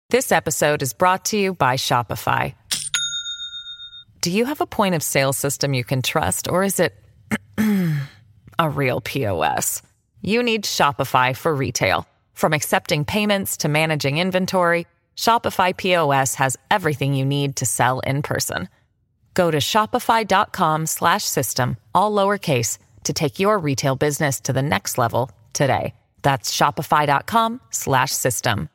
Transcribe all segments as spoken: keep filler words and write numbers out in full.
This episode is brought to you by Shopify. Do you have a point of sale system you can trust, or is it a real P O S? You need Shopify for retail. From accepting payments to managing inventory, Shopify P O S has everything you need to sell in person. Go to shopify.com slash system, all lowercase, to take your retail business to the next level today. That's shopify.com slash system.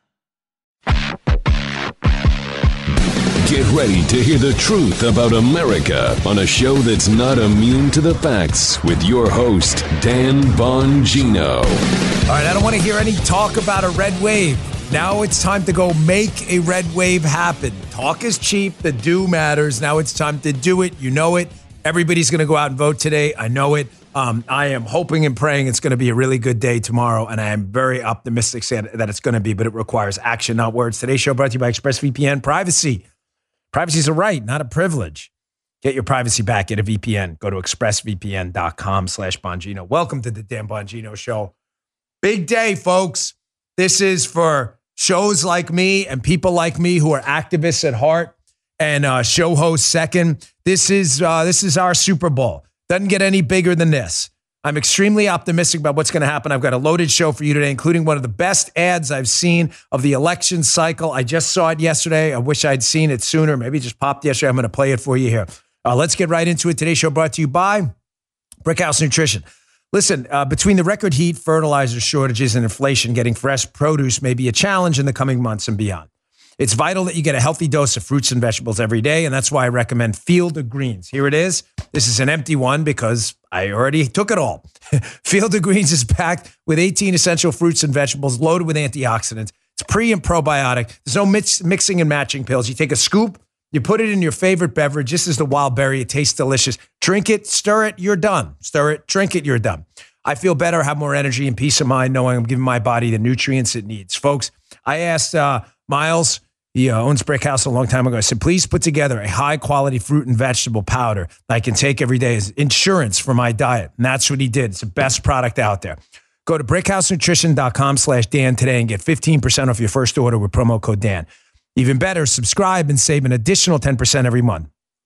Get ready to hear the truth about America on a show that's not immune to the facts with your host, Dan Bongino. All right, I don't want to hear any talk about a red wave. Now it's time to go make a red wave happen. Talk is cheap. The do matters. Now it's time to do it. You know it. Everybody's going to go out and vote today. I know it. Um, I am hoping and praying it's going to be a really good day tomorrow, and I am very optimistic that it's going to be, but it requires action, not words. Today's show brought to you by ExpressVPN. Privacy. Privacy is a right, not a privilege. Get your privacy back at a V P N. Go to expressvpn.com slash Bongino. Welcome to the Dan Bongino Show. Big day, folks. This is for shows like me and people like me who are activists at heart and uh, show hosts second. This is uh, this is our Super Bowl. Doesn't get any bigger than this. I'm extremely optimistic about what's going to happen. I've got a loaded show for you today, including one of the best ads I've seen of the election cycle. I just saw it yesterday. I wish I'd seen it sooner. Maybe it just popped yesterday. I'm going to play it for you here. Uh, let's get right into it. Today's show brought to you by Brickhouse Nutrition. Listen, uh, between the record heat, fertilizer shortages, and inflation, getting fresh produce may be a challenge in the coming months and beyond. It's vital that you get a healthy dose of fruits and vegetables every day, and that's why I recommend Field of Greens. Here it is. This is an empty one because I already took it all. Field of Greens is packed with eighteen essential fruits and vegetables loaded with antioxidants. It's pre and probiotic. There's no mix, mixing and matching pills. You take a scoop, you put it in your favorite beverage. This is the wild berry. It tastes delicious. Drink it, stir it, you're done. Stir it, drink it, you're done. I feel better, have more energy and peace of mind knowing I'm giving my body the nutrients it needs. Folks, I asked uh, Miles, he uh, owns Brickhouse a long time ago. I said, please put together a high-quality fruit and vegetable powder that I can take every day as insurance for my diet. And that's what he did. It's the best product out there. Go to brickhousenutrition.com slash Dan today and get fifteen percent off your first order with promo code Dan. Even better, subscribe and save an additional ten percent every month.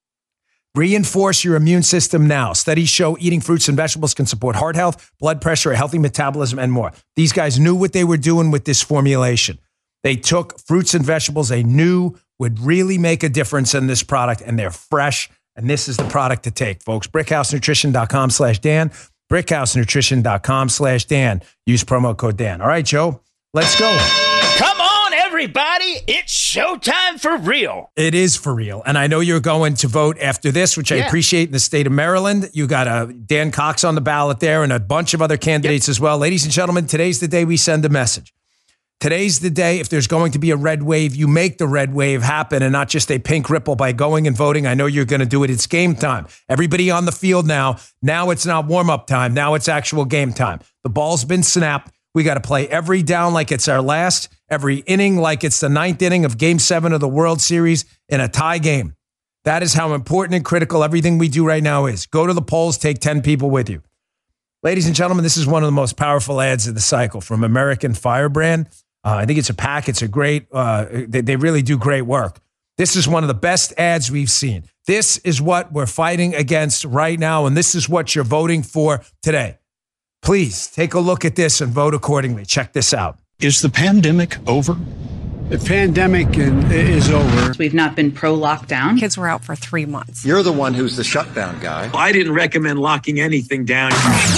Reinforce your immune system now. Studies show eating fruits and vegetables can support heart health, blood pressure, a healthy metabolism, and more. These guys knew what they were doing with this formulation. They took fruits and vegetables they knew would really make a difference in this product, and they're fresh, and this is the product to take, folks. brickhousenutrition.com slash Dan. brickhousenutrition.com slash Dan. Use promo code Dan. All right, Joe, let's go. Come on, everybody. It's showtime for real. It is for real, and I know you're going to vote after this, which I yeah. appreciate in the state of Maryland. You got a Dan Cox on the ballot there and a bunch of other candidates yep. as well. Ladies and gentlemen, today's the day we send a message. Today's the day, if there's going to be a red wave, you make the red wave happen and not just a pink ripple by going and voting. I know you're going to do it. It's game time. Everybody on the field now. Now it's not warm-up time. Now it's actual game time. The ball's been snapped. We got to play every down like it's our last, every inning like it's the ninth inning of Game seven of the World Series in a tie game. That is how important and critical everything we do right now is. Go to the polls, take ten people with you. Ladies and gentlemen, this is one of the most powerful ads of the cycle from American Firebrand. Uh, I think it's a pack. It's a great, uh, they, they really do great work. This is one of the best ads we've seen. This is what we're fighting against right now, and this is what you're voting for today. Please take a look at this and vote accordingly. Check this out. Is the pandemic over? The pandemic is over. We've not been pro-lockdown. Kids were out for three months. You're the one who's the shutdown guy. I didn't recommend locking anything down.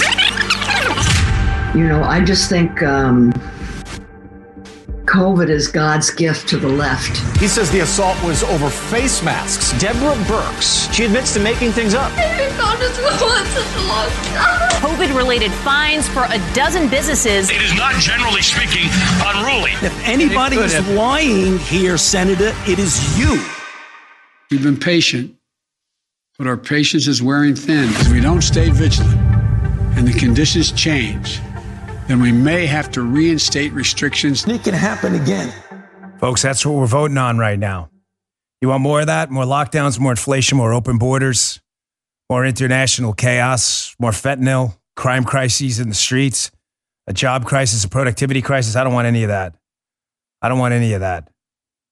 You know, I just think... Um COVID is God's gift to the left. He says the assault was over face masks. Deborah Birx, she admits to making things up. I didn't go to school in such a long time. COVID-related fines for a dozen businesses. It is not, generally speaking, unruly. If anybody is lying here, Senator, it is you. We've been patient, but our patience is wearing thin. If we don't stay vigilant and the conditions change, then we may have to reinstate restrictions. It can happen again. Folks, that's what we're voting on right now. You want more of that? More lockdowns, more inflation, more open borders, more international chaos, more fentanyl, crime crises in the streets, a job crisis, a productivity crisis. I don't want any of that. I don't want any of that.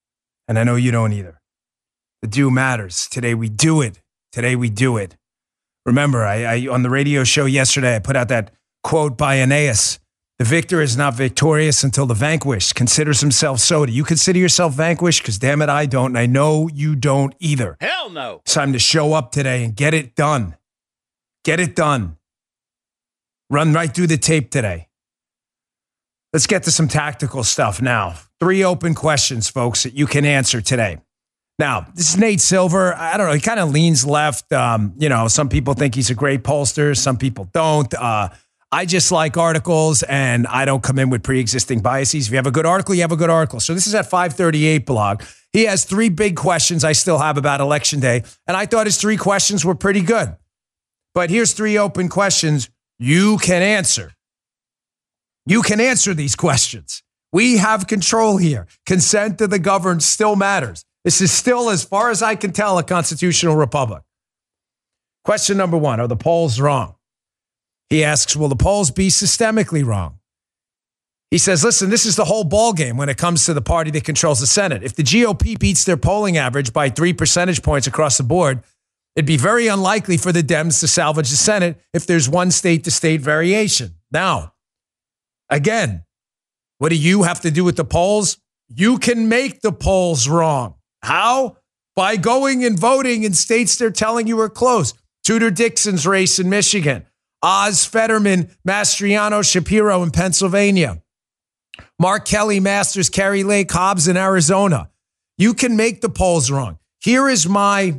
And I know you don't either. The do matters. Today we do it. Today we do it. Remember, I, I on the radio show yesterday, I put out that quote by Aeneas. The victor is not victorious until the vanquished considers himself so. Do you consider yourself vanquished? Because damn it, I don't. And I know you don't either. Hell no. It's time to show up today and get it done. Get it done. Run right through the tape today. Let's get to some tactical stuff now. Three open questions, folks, that you can answer today. Now, this is Nate Silver. I don't know. He kind of leans left. Um, you know, some people think he's a great pollster. Some people don't. Uh, I just like articles, and I don't come in with pre-existing biases. If you have a good article, you have a good article. So this is at five thirty-eight blog. He has three big questions I still have about Election Day, and I thought his three questions were pretty good. But here's three open questions you can answer. You can answer these questions. We have control here. Consent to the governed still matters. This is still, as far as I can tell, a constitutional republic. Question number one, are the polls wrong? He asks, will the polls be systemically wrong? He says, listen, this is the whole ballgame when it comes to the party that controls the Senate. If the G O P beats their polling average by three percentage points across the board, it'd be very unlikely for the Dems to salvage the Senate if there's one state-to-state variation. Now, again, what do you have to do with the polls? You can make the polls wrong. How? By going and voting in states they're telling you are close. Tudor Dixon's race in Michigan. Oz Fetterman, Mastriano Shapiro in Pennsylvania. Mark Kelly, Masters, Carrie Lake, Hobbs in Arizona. You can make the polls wrong. Here is my,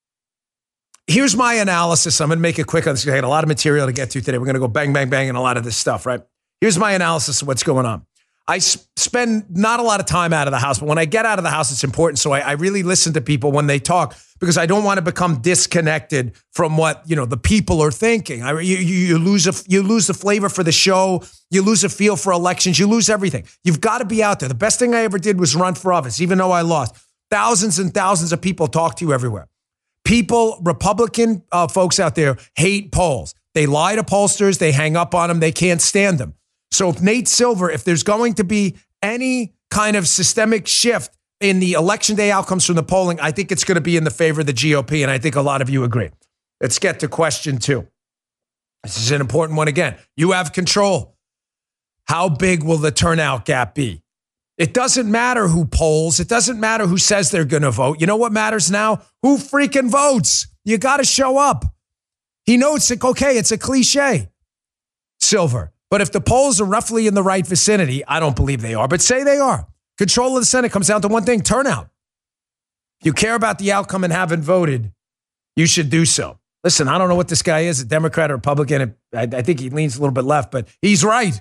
here's my analysis. I'm going to make it quick on this. I got a lot of material to get to today. We're going to go bang, bang, bang and a lot of this stuff, right? Here's my analysis of what's going on. I spend not a lot of time out of the house, but when I get out of the house, it's important. So I, I really listen to people when they talk because I don't want to become disconnected from what, you know, the people are thinking. I, you, you lose a, you lose the flavor for the show. You lose a feel for elections. You lose everything. You've got to be out there. The best thing I ever did was run for office, even though I lost. Thousands and thousands of people talk to you everywhere. People, Republican uh, folks out there hate polls. They lie to pollsters. They hang up on them. They can't stand them. So if Nate Silver, if there's going to be any kind of systemic shift in the election day outcomes from the polling, I think it's going to be in the favor of the G O P, and I think a lot of you agree. Let's get to question two. This is an important one again. You have control. How big will the turnout gap be? It doesn't matter who polls. It doesn't matter who says they're going to vote. You know what matters now? Who freaking votes? You got to show up. He knows, it's okay, it's a cliche, Silver. But if the polls are roughly in the right vicinity, I don't believe they are, but say they are. Control of the Senate comes down to one thing, turnout. If you care about the outcome and haven't voted, you should do so. Listen, I don't know what this guy is, a Democrat or Republican. I, I think he leans a little bit left, but he's right.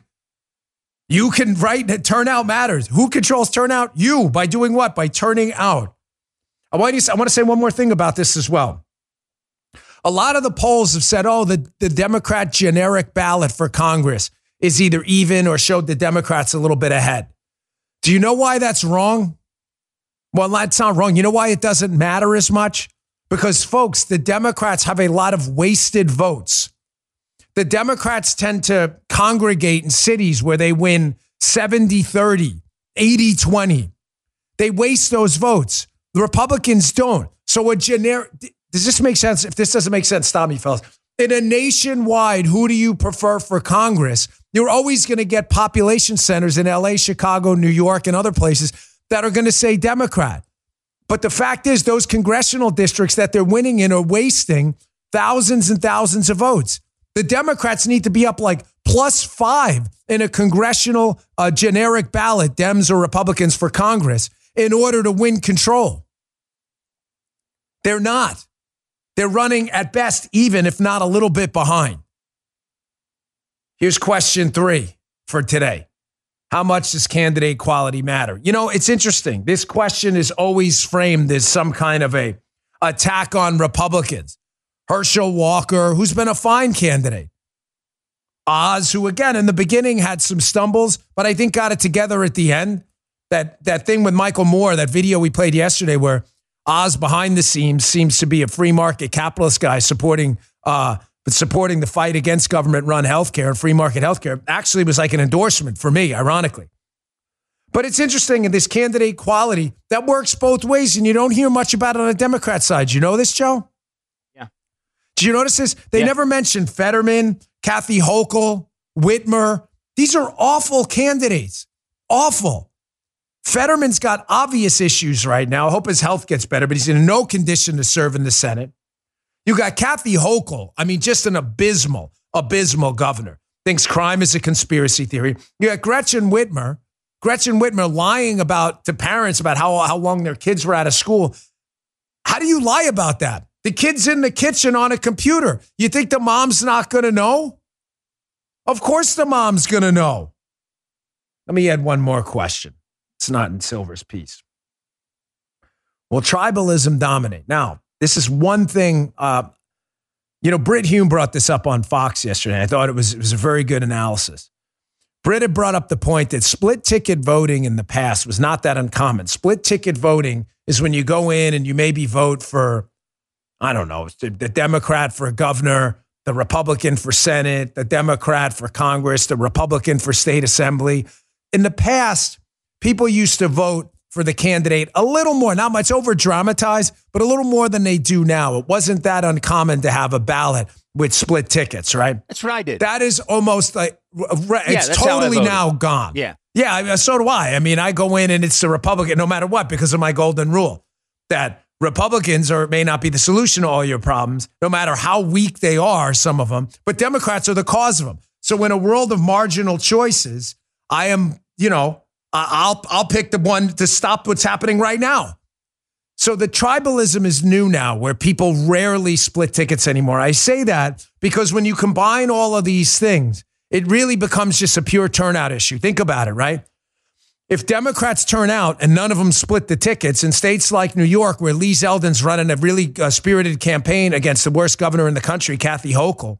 You can write that turnout matters. Who controls turnout? You. By doing what? By turning out. I want to, I want to say one more thing about this as well. A lot of the polls have said, oh, the, the Democrat generic ballot for Congress is either even or showed the Democrats a little bit ahead. Do you know why that's wrong? Well, that's not wrong. You know why it doesn't matter as much? Because, folks, the Democrats have a lot of wasted votes. The Democrats tend to congregate in cities where they win seventy thirty, eighty twenty. They waste those votes. The Republicans don't. So a generic... Does this make sense? If this doesn't make sense, stop me, fellas. In a nationwide, who do you prefer for Congress? You're always going to get population centers in L A, Chicago, New York, and other places that are going to say Democrat. But the fact is, those congressional districts that they're winning in are wasting thousands and thousands of votes. The Democrats need to be up like plus five in a congressional uh, generic ballot, Dems or Republicans for Congress, in order to win control. They're not. They're running at best even, if not a little bit behind. Here's question three for today. How much does candidate quality matter? You know, it's interesting. This question is always framed as some kind of a attack on Republicans. Herschel Walker, who's been a fine candidate. Oz, who again in the beginning had some stumbles, but I think got it together at the end. That, that thing with Michael Moore, that video we played yesterday where Oz behind the scenes seems to be a free market capitalist guy supporting uh, supporting the fight against government-run healthcare and free market healthcare. Actually was like an endorsement for me, ironically. But it's interesting in this candidate quality that works both ways, and you don't hear much about it on the Democrat side. You know this, Joe? Yeah. Do you notice this? They yeah. never mentioned Fetterman, Kathy Hochul, Whitmer. These are awful candidates. Awful. Fetterman's got obvious issues right now. I hope his health gets better, but he's in no condition to serve in the Senate. You got Kathy Hochul. I mean, just an abysmal, abysmal governor. Thinks crime is a conspiracy theory. You got Gretchen Whitmer. Gretchen Whitmer lying about to parents about how, how long their kids were out of school. How do you lie about that? The kid's in the kitchen on a computer. You think the mom's not going to know? Of course the mom's going to know. Let me add one more question. It's not in Silver's piece. Will tribalism dominate? Now, this is one thing. Uh, you know, Brit Hume brought this up on Fox yesterday. I thought it was, it was a very good analysis. Brit had brought up the point that split ticket voting in the past was not that uncommon. Split ticket voting is when you go in and you maybe vote for, I don't know, the Democrat for governor, the Republican for Senate, the Democrat for Congress, the Republican for state assembly. In the past, people used to vote for the candidate a little more, not much over dramatized, but a little more than they do now. It wasn't that uncommon to have a ballot with split tickets, right? That's what I did. That is almost like, it's yeah, totally now gone. Yeah. Yeah, so do I. I mean, I go in and it's the Republican no matter what because of my golden rule that Republicans are may not be the solution to all your problems, no matter how weak they are, some of them, but Democrats are the cause of them. So in a world of marginal choices, I am, you know, I'll I'll pick the one to stop what's happening right now. So the tribalism is new now where people rarely split tickets anymore. I say that because when you combine all of these things, it really becomes just a pure turnout issue. Think about it, right? If Democrats turn out and none of them split the tickets in states like New York, where Lee Zeldin's running a really uh, spirited campaign against the worst governor in the country, Kathy Hochul,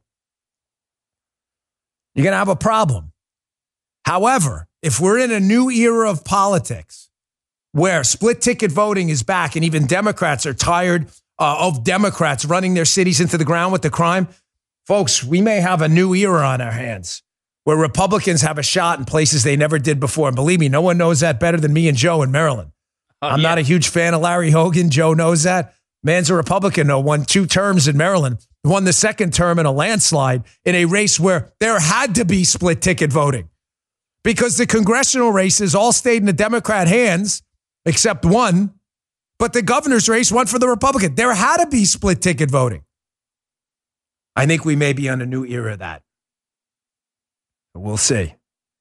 you're going to have a problem. However, if we're in a new era of politics where split ticket voting is back and even Democrats are tired uh, of Democrats running their cities into the ground with the crime, folks, we may have a new era on our hands where Republicans have a shot in places they never did before. And believe me, no one knows that better than me and Joe in Maryland. Oh, I'm yeah. not a huge fan of Larry Hogan. Joe knows that. Man's a Republican, though, won two terms in Maryland, won the second term in a landslide in a race where there had to be split ticket voting because the congressional races all stayed in the Democrat hands, except one, but the governor's race went for the Republican. There had to be split ticket voting. I think we may be on a new era of that. But we'll see.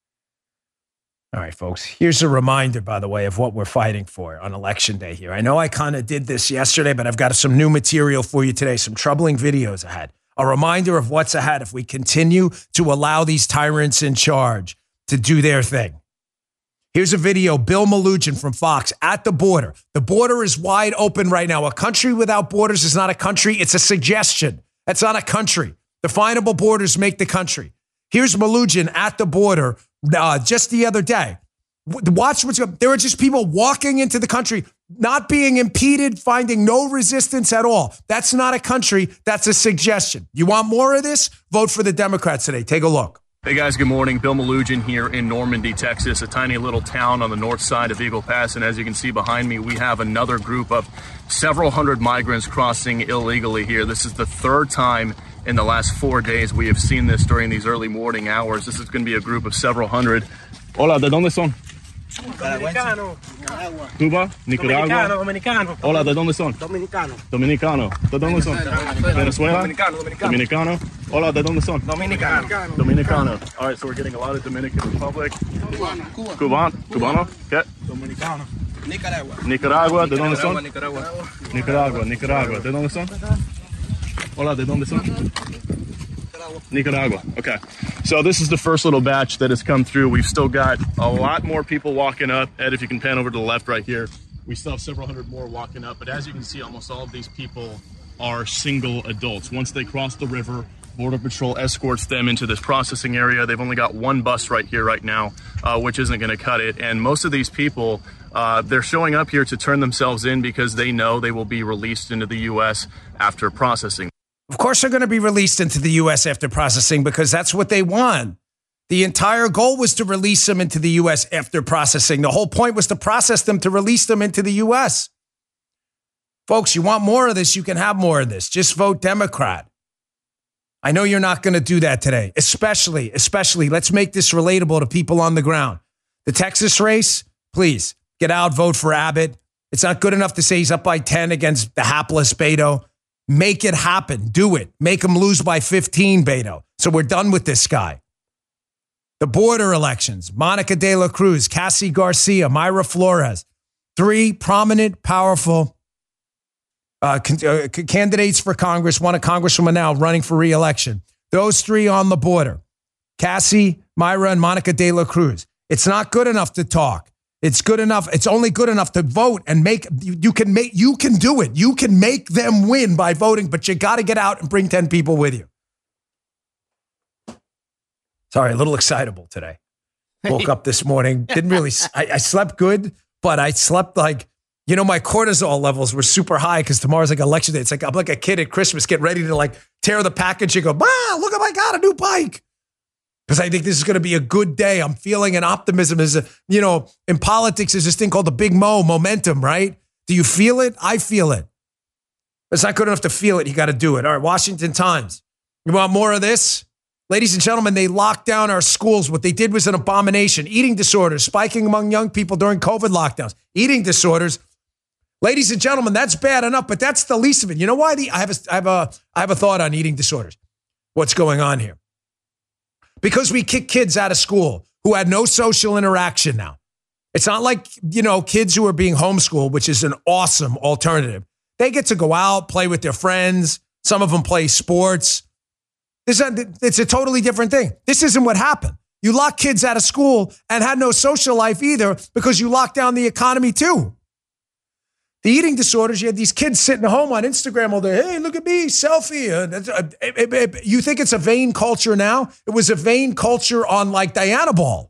All right, folks. Here's a reminder, by the way, of what we're fighting for on Election Day here. I know I kind of did this yesterday, but I've got some new material for you today, some troubling videos ahead. A reminder of what's ahead if we continue to allow these tyrants in charge to do their thing. Here's a video, Bill Melugin from Fox at the border. The border is wide open right now. A country without borders is not a country. It's a suggestion. That's not a country. Definable borders make the country. Here's Melugin at the border uh, just the other day. Watch what's going on. There are just people walking into the country, not being impeded, finding no resistance at all. That's not a country. That's a suggestion. You want more of this? Vote for the Democrats today. Take a look. Hey guys, good morning. Bill Melugin here in Normandy, Texas, a tiny little town on the north side of Eagle Pass. And as you can see behind me, we have another group of several hundred migrants crossing illegally here. This is the third time in the last four days we have seen this during these early morning hours. This is going to be a group of several hundred. Hola, ¿de dónde son? Dominicano. Cuba, Nicaragua. Dominicano, dominicano. Hola, ¿de dónde son? Dominicano. Dominicano. ¿De dónde son? Venezuela. Dominicano, dominicano. Dominicano. Hola, ¿de dónde son? Dominicano. Dominicano. All right, so we're getting a lot of Dominican Republic. Cubano. Cuban. Cubano. ¿Qué? Dominicano. Nicaragua. Nicaragua. ¿De dónde son? Nicaragua. Nicaragua. Nicaragua. ¿De dónde son? Hola, ¿de dónde son? Nicaragua. Okay. So this is the first little batch that has come through. We've still got a lot more people walking up. Ed, if you can pan over to the left right here, we still have several hundred more walking up. But as you can see, almost all of these people are single adults. Once they cross the river, Border Patrol escorts them into this processing area. They've only got one bus right here right now, uh, which isn't going to cut it. And most of these people, uh, they're showing up here to turn themselves in because they know they will be released into the U S after processing. Of course, they're going to be released into the U S after processing because that's what they want. The entire goal was to release them into the U S after processing. The whole point was to process them to release them into the U S. Folks, you want more of this, you can have more of this. Just vote Democrat. I know you're not going to do that today, especially, especially, let's make this relatable to people on the ground. The Texas race, please, get out, vote for Abbott. It's not good enough to say he's up by ten against the hapless Beto. Make it happen. Do it. Make him lose by fifteen, Beto. So we're done with this guy. The border elections, Monica De La Cruz, Cassie Garcia, Mayra Flores, three prominent, powerful uh, c- uh, c- candidates for Congress, one a congresswoman now running for re-election. Those three on the border, Cassie, Mayra, and Monica De La Cruz. It's not good enough to talk. It's good enough. It's only good enough to vote and make, you, you can make, you can do it. You can make them win by voting, but you got to get out and bring ten people with you. Sorry, a little excitable today. Woke up this morning, didn't really, I, I slept good, but I slept like, you know, my cortisol levels were super high because tomorrow's like election day. It's like, I'm like a kid at Christmas, get ready to like tear the package and go, bah, look at my God, a new bike. Because I think this is going to be a good day. I'm feeling an optimism. Is a, you know, in politics, there's this thing called the big mo, momentum, right? Do you feel it? I feel it. It's not good enough to feel it. You got to do it. All right, Washington Times. You want more of this? Ladies and gentlemen, they locked down our schools. What they did was an abomination. Eating disorders spiking among young people during COVID lockdowns. Eating disorders. Ladies and gentlemen, that's bad enough, but that's the least of it. You know why? The, I have a, I have a, I have a thought on eating disorders. What's going on here? Because we kick kids out of school who had no social interaction now. It's not like, you know, kids who are being homeschooled, which is an awesome alternative. They get to go out, play with their friends. Some of them play sports. This, it's a totally different thing. This isn't what happened. You lock kids out of school and had no social life either because you locked down the economy too. The eating disorders, you had these kids sitting at home on Instagram all day. Hey, look at me, selfie. You think it's a vain culture now? It was a vain culture on like Diana Ball.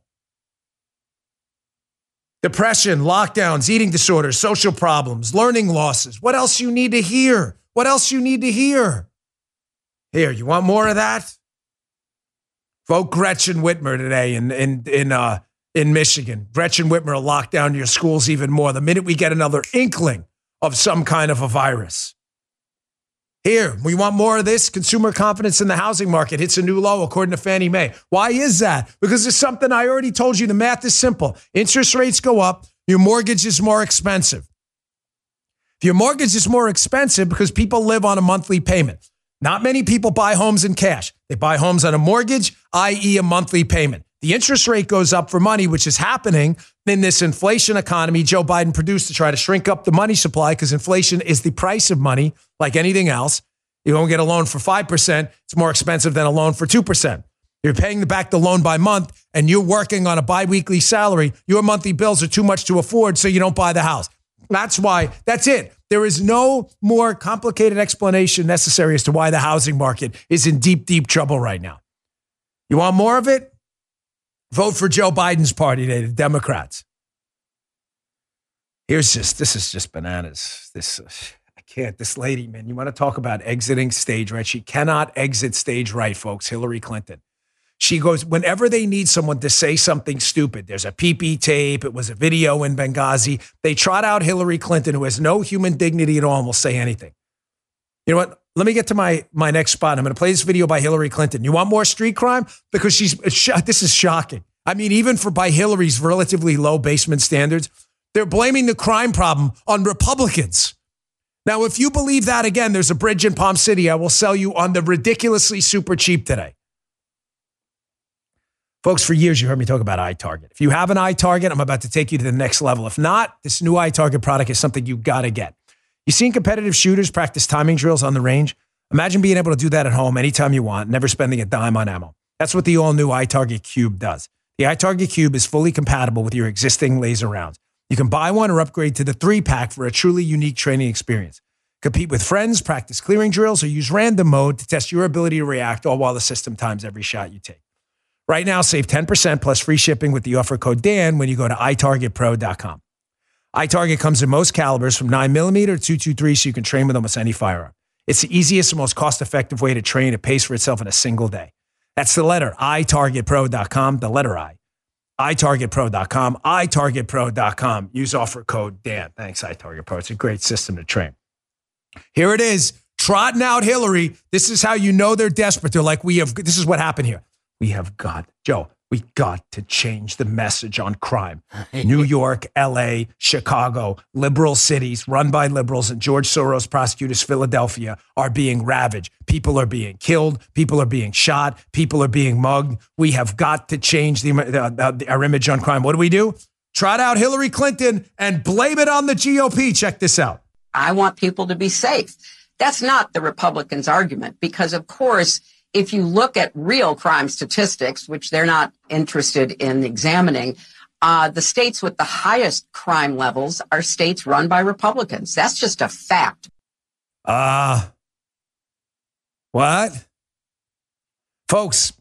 Depression, lockdowns, eating disorders, social problems, learning losses. What else you need to hear? What else you need to hear? Here, you want more of that? Vote Gretchen Whitmer today in in in uh, in Michigan. Gretchen Whitmer will lock down your schools even more the minute we get another inkling of some kind of a virus. Here, we want more of this. Consumer confidence in the housing market hits a new low, according to Fannie Mae. Why is that? Because there's something I already told you. The math is simple. Interest rates go up. Your mortgage is more expensive. If your mortgage is more expensive because people live on a monthly payment. Not many people buy homes in cash. They buy homes on a mortgage, that is a monthly payment. The interest rate goes up for money, which is happening in this inflation economy Joe Biden produced to try to shrink up the money supply because inflation is the price of money, like anything else. You don't get a loan for five percent. It's more expensive than a loan for two percent. You're paying back the loan by month and you're working on a biweekly salary. Your monthly bills are too much to afford, so you don't buy the house. That's why, that's it. There is no more complicated explanation necessary as to why the housing market is in deep, deep trouble right now. You want more of it? Vote for Joe Biden's party today, the Democrats. Here's just, this is just bananas. This, uh, I can't, this lady, man, you want to talk about exiting stage right? She cannot exit stage right, folks. Hillary Clinton. She goes, whenever they need someone to say something stupid, there's a P P tape, it was a video in Benghazi, they trot out Hillary Clinton, who has no human dignity at all and will say anything. You know what? Let me get to my, my next spot. I'm going to play this video by Hillary Clinton. You want more street crime? Because she's, this is shocking. I mean, even for by Hillary's relatively low basement standards, they're blaming the crime problem on Republicans. Now, if you believe that, again, there's a bridge in Palm City I will sell you on the ridiculously super cheap today. Folks, for years, you heard me talk about iTarget. If you have an iTarget, I'm about to take you to the next level. If not, this new iTarget product is something you got to get. You seen competitive shooters practice timing drills on the range? Imagine being able to do that at home anytime you want, never spending a dime on ammo. That's what the all-new iTarget Cube does. The iTarget Cube is fully compatible with your existing laser rounds. You can buy one or upgrade to the three-pack for a truly unique training experience. Compete with friends, practice clearing drills, or use random mode to test your ability to react, all while the system times every shot you take. Right now, save ten percent plus free shipping with the offer code Dan when you go to i target pro dot com. iTarget comes in most calibers from nine millimeter to two twenty-three, so you can train with almost any firearm. It's the easiest and most cost-effective way to train. It pays for itself in a single day. That's the letter, i target pro dot com, the letter I. i target pro dot com, i target pro dot com. Use offer code Dan. Thanks, iTargetPro. It's a great system to train. Here it is, trotting out Hillary. This is how you know they're desperate. They're like, we have, this is what happened here. We have got, Joe, we got to change the message on crime. New York, L A, Chicago, liberal cities run by liberals, and George Soros prosecutors, Philadelphia, are being ravaged. People are being killed. People are being shot. People are being mugged. We have got to change the, uh, uh, our image on crime. What do we do? Trot out Hillary Clinton and blame it on the G O P. Check this out. I want people to be safe. That's not the Republicans' argument, because, of course, if you look at real crime statistics, which they're not interested in examining, uh, the states with the highest crime levels are states run by Republicans. That's just a fact. Uh, what? Folks,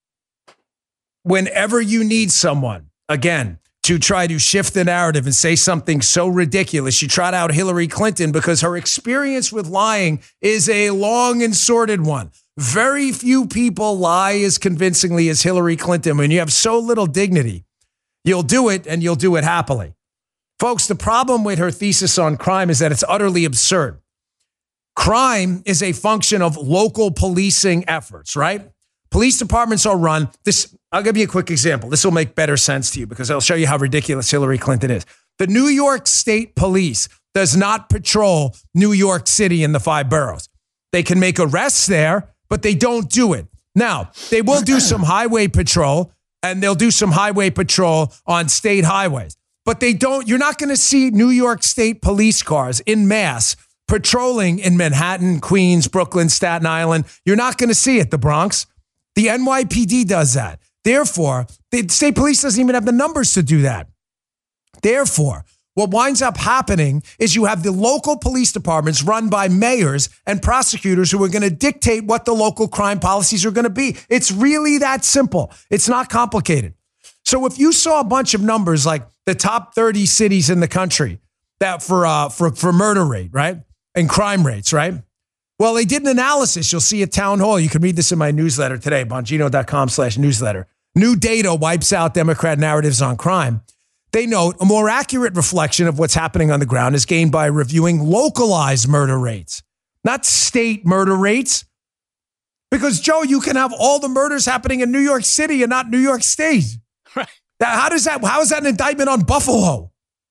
whenever you need someone, again, to try to shift the narrative and say something so ridiculous, you trot out Hillary Clinton because her experience with lying is a long and sordid one. Very few people lie as convincingly as Hillary Clinton. When you have so little dignity, you'll do it, and you'll do it happily. Folks, the problem with her thesis on crime is that it's utterly absurd. Crime is a function of local policing efforts, right? Police departments are run. This, I'll give you a quick example. This will make better sense to you because I'll show you how ridiculous Hillary Clinton is. The New York State Police does not patrol New York City and the five boroughs. They can make arrests there, but they don't do it. Now, they will do some highway patrol, and they'll do some highway patrol on state highways. But they don't, you're not going to see New York State police cars in mass patrolling in Manhattan, Queens, Brooklyn, Staten Island. You're not going to see it, the Bronx. The N Y P D does that. Therefore, the state police doesn't even have the numbers to do that. Therefore, what winds up happening is you have the local police departments run by mayors and prosecutors who are going to dictate what the local crime policies are going to be. It's really that simple. It's not complicated. So if you saw a bunch of numbers like the top thirty cities in the country that for uh, for for murder rate, right, and crime rates, right? Well, they did an analysis. You'll see at Town Hall. You can read this in my newsletter today, bongino.com slash newsletter. New data wipes out Democrat narratives on crime. They note a more accurate reflection of what's happening on the ground is gained by reviewing localized murder rates, not state murder rates. Because, Joe, you can have all the murders happening in New York City and not New York State. Right. Now, how does that, how is that an indictment on Buffalo?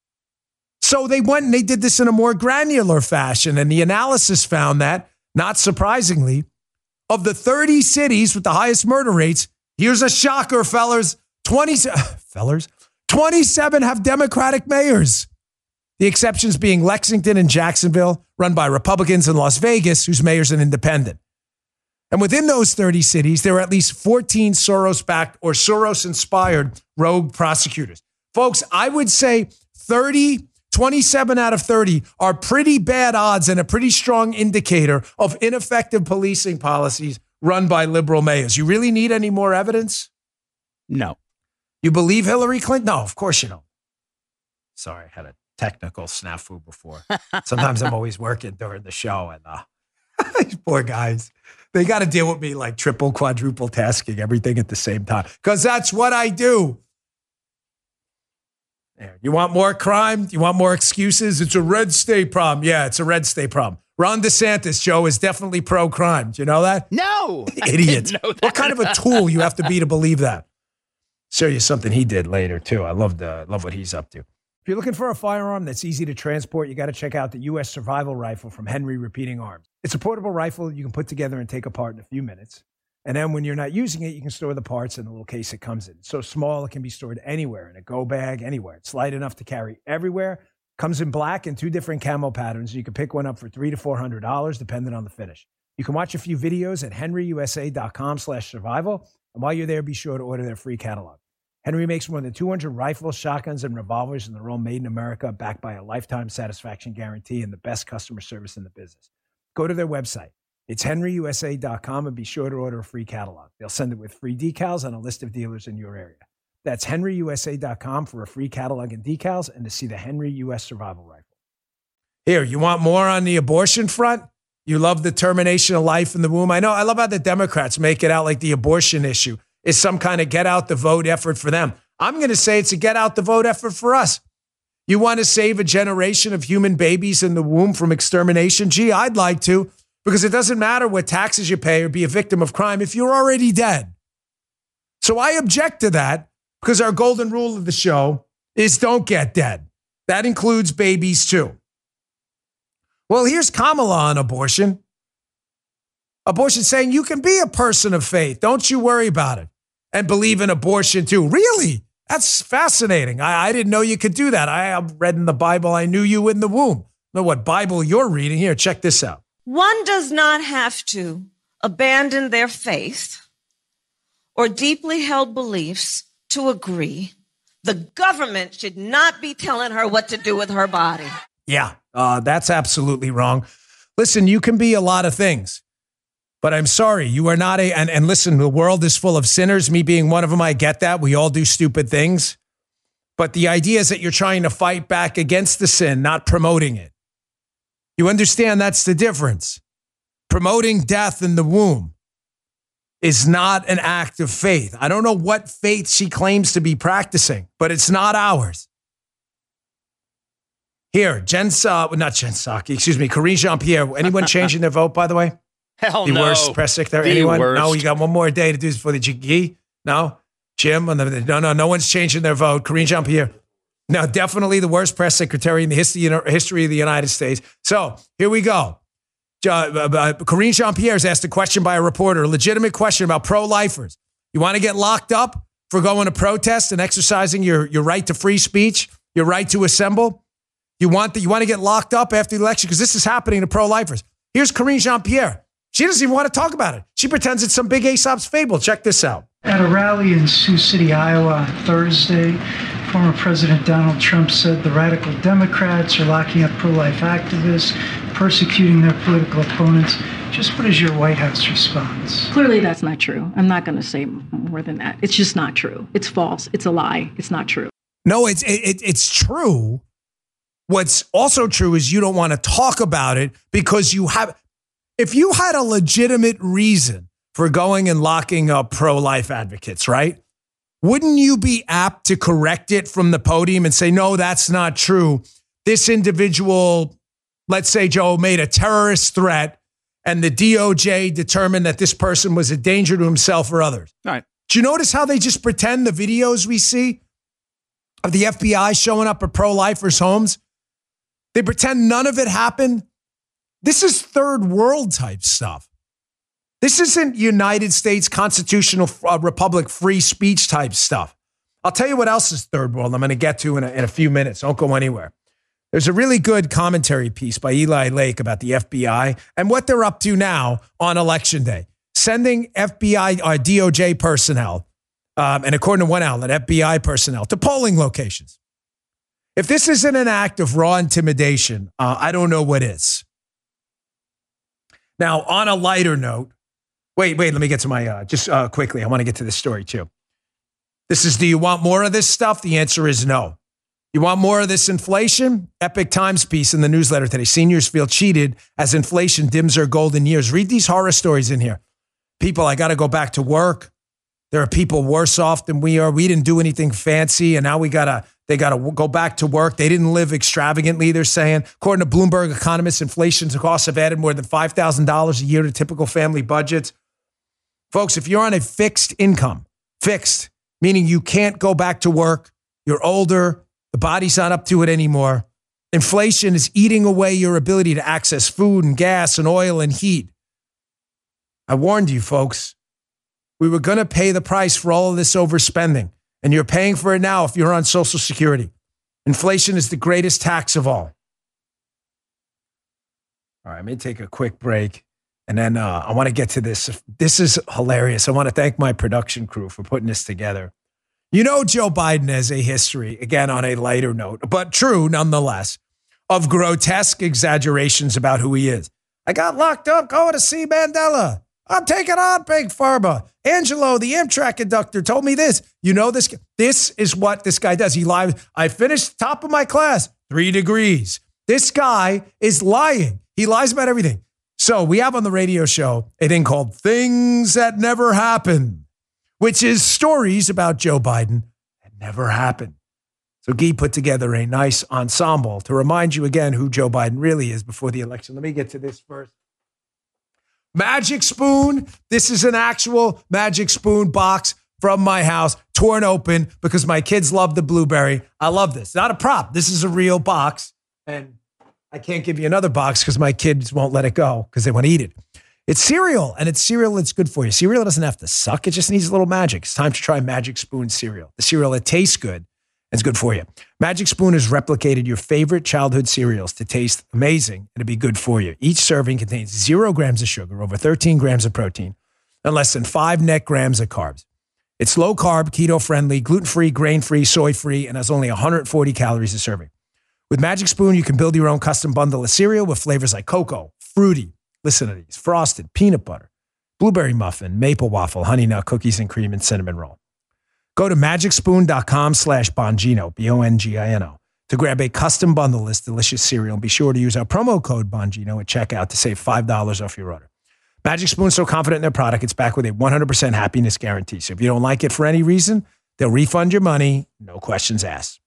So they went and they did this in a more granular fashion, and the analysis found that, not surprisingly, of the thirty cities with the highest murder rates, here's a shocker, fellers, twenty, fellers, twenty-seven have Democratic mayors. The exceptions being Lexington and Jacksonville, run by Republicans, and Las Vegas, whose mayor's an independent. And within those thirty cities, there are at least fourteen Soros-backed or Soros-inspired rogue prosecutors. Folks, I would say thirty, twenty-seven out of thirty are pretty bad odds and a pretty strong indicator of ineffective policing policies run by liberal mayors. You really need any more evidence? No. You believe Hillary Clinton? No, of course you don't. Sorry, I had a technical snafu before. Sometimes I'm always working during the show, and uh, these poor guys, they got to deal with me like triple, quadruple tasking everything at the same time because that's what I do. There. You want more crime? You want more excuses? It's a red state problem. Yeah, it's a red state problem. Ron DeSantis, Joe, is definitely pro-crime. Do you know that? No. Idiot. Know that. What kind of a tool you have to be to believe that? Show you something he did later, too. I love the love what he's up to. If you're looking for a firearm that's easy to transport, you got to check out the U S Survival Rifle from Henry Repeating Arms. It's a portable rifle you can put together and take apart in a few minutes. And then when you're not using it, you can store the parts in the little case it comes in. It's so small, it can be stored anywhere, in a go bag, anywhere. It's light enough to carry everywhere. Comes in black and two different camo patterns. You can pick one up for three to four hundred dollars, depending on the finish. You can watch a few videos at henryusa.com slash survival. And while you're there, be sure to order their free catalog. Henry makes more than two hundred rifles, shotguns, and revolvers, and they're all made in America, backed by a lifetime satisfaction guarantee and the best customer service in the business. Go to their website. It's henry u s a dot com, and be sure to order a free catalog. They'll send it with free decals and a list of dealers in your area. That's henry u s a dot com for a free catalog and decals and to see the Henry U S Survival Rifle. Here, you want more on the abortion front? You love the termination of life in the womb. I know. I love how the Democrats make it out like the abortion issue is some kind of get out the vote effort for them. I'm going to say it's a get out the vote effort for us. You want to save a generation of human babies in the womb from extermination? Gee, I'd like to, because it doesn't matter what taxes you pay or be a victim of crime if you're already dead. So I object to that because our golden rule of the show is don't get dead. That includes babies too. Well, here's Kamala on abortion. Abortion saying you can be a person of faith. Don't you worry about it. And believe in abortion too. Really? That's fascinating. I, I didn't know you could do that. I read in the Bible, I knew you in the womb. Know what Bible you're reading. Here, check this out. One does not have to abandon their faith or deeply held beliefs to agree. The government should not be telling her what to do with her body. Yeah, uh, that's absolutely wrong. Listen, you can be a lot of things, but I'm sorry, you are not a, and, and listen, the world is full of sinners, me being one of them, I get that. We all do stupid things. But the idea is that you're trying to fight back against the sin, not promoting it. You understand that's the difference. Promoting death in the womb is not an act of faith. I don't know what faith she claims to be practicing, but it's not ours. Here, Jen, uh, not Jen Psaki, excuse me, Karine Jean-Pierre. Anyone changing their vote, by the way? Hell the no. The worst press secretary? The Anyone? worst. No, you got one more day to do this for the G. No? Jim? On the, no, no, no one's changing their vote. Karine Jean-Pierre. No, definitely the worst press secretary in the history, history of the United States. So here we go. Uh, uh, Karine Jean-Pierre is asked a question by a reporter, a legitimate question about pro-lifers. You want to get locked up for going to protest and exercising your, your right to free speech, your right to assemble? You want the, you want to get locked up after the election? Because this is happening to pro-lifers. Here's Karine Jean-Pierre. She doesn't even want to talk about it. She pretends it's some big Aesop's fable. Check this out. At a rally in Sioux City, Iowa on Thursday, former President Donald Trump said the radical Democrats are locking up pro-life activists, persecuting their political opponents. Just what is your White House response? Clearly, that's not true. I'm not going to say more than that. It's just not true. It's false. It's a lie. It's not true. No, it's it, it's true. What's also true is you don't want to talk about it because you have, if you had a legitimate reason for going and locking up pro-life advocates, right? Wouldn't you be apt to correct it from the podium and say, no, that's not true. This individual, let's say Joe, made a terrorist threat and the D O J determined that this person was a danger to himself or others. All right. Do you notice how they just pretend the videos we see of the F B I showing up at pro-lifers' homes? They pretend none of it happened. This is third world type stuff. This isn't United States constitutional uh, republic free speech type stuff. I'll tell you what else is third world I'm going to get to in a, in a few minutes. Don't go anywhere. There's a really good commentary piece by Eli Lake about the F B I and what they're up to now on Election Day. Sending F B I or D O J personnel, um, and according to one outlet, F B I personnel to polling locations. If this isn't an act of raw intimidation, uh, I don't know what is. Now, on a lighter note, wait, wait, let me get to my, uh, just uh, quickly, I want to get to this story too. This is, do you want more of this stuff? The answer is no. You want more of this inflation? Epic Times piece in the newsletter today. Seniors feel cheated as inflation dims their golden years. Read these horror stories in here. People, I got to go back to work. There are people worse off than we are. We didn't do anything fancy, and now we got to, they got to go back to work. They didn't live extravagantly, they're saying. According to Bloomberg economists, inflation costs have added more than five thousand dollars a year to typical family budgets. Folks, if you're on a fixed income, fixed, meaning you can't go back to work, you're older, the body's not up to it anymore, inflation is eating away your ability to access food and gas and oil and heat. I warned you, folks. We were going to pay the price for all of this overspending, and you're paying for it now if you're on Social Security. Inflation is the greatest tax of all. All right, let me take a quick break, and then uh, I want to get to this. This is hilarious. I want to thank my production crew for putting this together. You know Joe Biden has a history, again, on a lighter note, but true nonetheless, of grotesque exaggerations about who he is. I got locked up going to see Mandela. I'm taking on Big Pharma. Angelo, the Amtrak conductor, told me this. You know this? This is what this guy does. He lies. I finished top of my class, three degrees. This guy is lying. He lies about everything. So we have on the radio show a thing called Things That Never Happened, which is stories about Joe Biden that never happened. So Guy put together a nice ensemble to remind you again who Joe Biden really is before the election. Let me get to this first. Magic Spoon. This is an actual Magic Spoon box from my house, torn open because my kids love the blueberry. I love this. Not a prop. This is a real box. And I can't give you another box because my kids won't let it go because they want to eat it. It's cereal, and it's cereal that's good for you. Cereal doesn't have to suck. It just needs a little magic. It's time to try Magic Spoon cereal. The cereal that tastes good. It's good for you. Magic Spoon has replicated your favorite childhood cereals to taste amazing and to be good for you. Each serving contains zero grams of sugar, over thirteen grams of protein, and less than five net grams of carbs. It's low carb, keto friendly, gluten free, grain free, soy free, and has only one hundred forty calories a serving. With Magic Spoon, you can build your own custom bundle of cereal with flavors like cocoa, fruity, listen to these, frosted, peanut butter, blueberry muffin, maple waffle, honey nut, cookies and cream, and cinnamon roll. Go to magicspoon.com slash Bongino, B O N G I N O, to grab a custom bundle of this delicious cereal. And be sure to use our promo code Bongino at checkout to save five dollars off your order. Magic Spoon's so confident in their product, it's back with a one hundred percent happiness guarantee. So if you don't like it for any reason, they'll refund your money, no questions asked.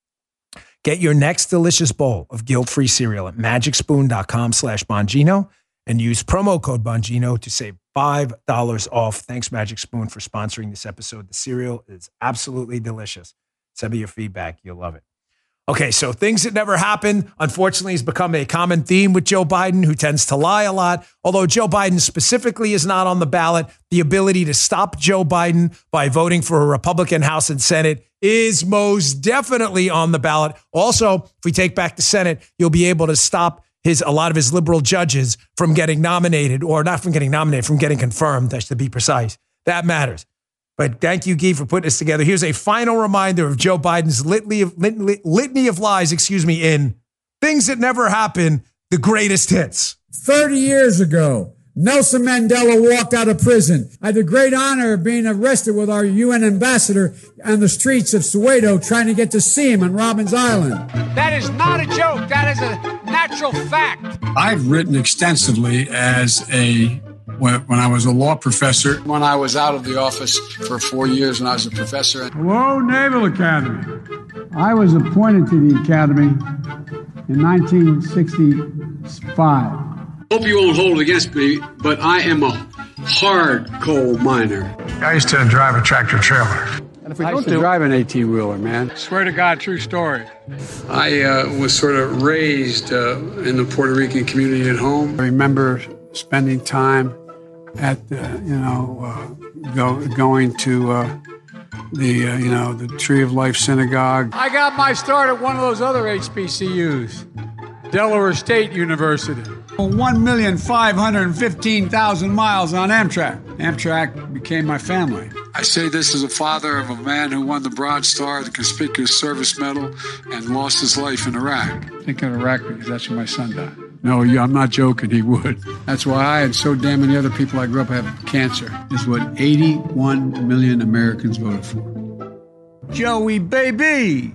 Get your next delicious bowl of guilt-free cereal at magicspoon.com slash Bongino and use promo code Bongino to save five dollars off. Thanks, Magic Spoon, for sponsoring this episode. The cereal is absolutely delicious. Send me your feedback. You'll love it. Okay, so things that never happened, unfortunately, has become a common theme with Joe Biden, who tends to lie a lot. Although Joe Biden specifically is not on the ballot, the ability to stop Joe Biden by voting for a Republican House and Senate is most definitely on the ballot. Also, if we take back the Senate, you'll be able to stop his a lot of his liberal judges from getting nominated, or not from getting nominated, from getting confirmed, to be precise. That matters. But thank you, Guy, for putting this together. Here's a final reminder of Joe Biden's litany of, lit, litany of lies, excuse me, in Things That Never Happened, the greatest hits. thirty years ago, Nelson Mandela walked out of prison. I had the great honor of being arrested with our U N ambassador on the streets of Soweto, trying to get to see him on Robbins Island. That is not a joke. That is a natural fact. I've written extensively as a when I was a law professor. When I was out of the office for four years when I was a professor. Hello, Naval Academy. I was appointed to the Academy in nineteen sixty-five. Hope you won't hold it against me, but I am a hard coal miner. I used to drive a tractor trailer. And if we I don't used to do- drive an eighteen-wheeler, man. Swear to God, true story. I uh, was sort of raised uh, in the Puerto Rican community at home. I remember spending time at the, you know, uh, go, going to uh, the, uh, you know, the Tree of Life Synagogue. I got my start at one of those other H B C Us, Delaware State University. one million five hundred fifteen thousand miles on Amtrak. Amtrak became my family. I say this as a father of a man who won the Bronze Star, the Conspicuous Service Medal, and lost his life in Iraq. Think of Iraq because that's where my son died. No, I'm not joking, he would. That's why I and so damn many other people I grew up have cancer, is what eighty-one million Americans voted for. Joey, baby!